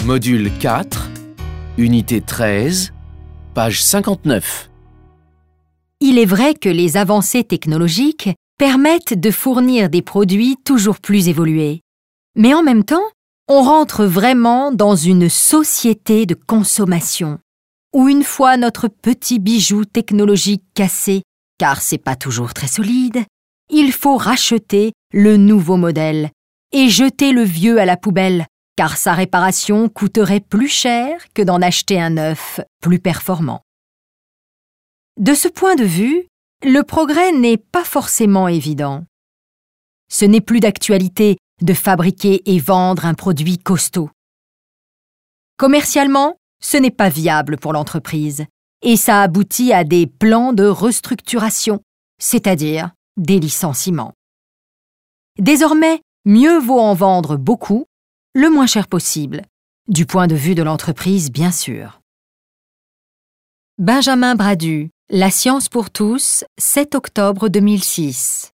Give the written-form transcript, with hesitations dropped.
Module 4, Unité 13, page 59. Il est vrai que les avancées technologiques permettent de fournir des produits toujours plus évolués. Mais en même temps, on rentre vraiment dans une société de consommation, où une fois notre petit bijou technologique cassé, car c'est pas toujours très solide, il faut racheter le nouveau modèle et jeter le vieux à la poubelle, car sa réparation coûterait plus cher que d'en acheter un neuf plus performant. De ce point de vue, le progrès n'est pas forcément évident. Ce n'est plus d'actualité de fabriquer et vendre un produit costaud. Commercialement, ce n'est pas viable pour l'entreprise et ça aboutit à des plans de restructuration, c'est-à-dire des licenciements. Désormais, mieux vaut en vendre beaucoup, le moins cher possible, du point de vue de l'entreprise bien sûr. Benjamin Bradu, La science pour tous, 7 octobre 2006.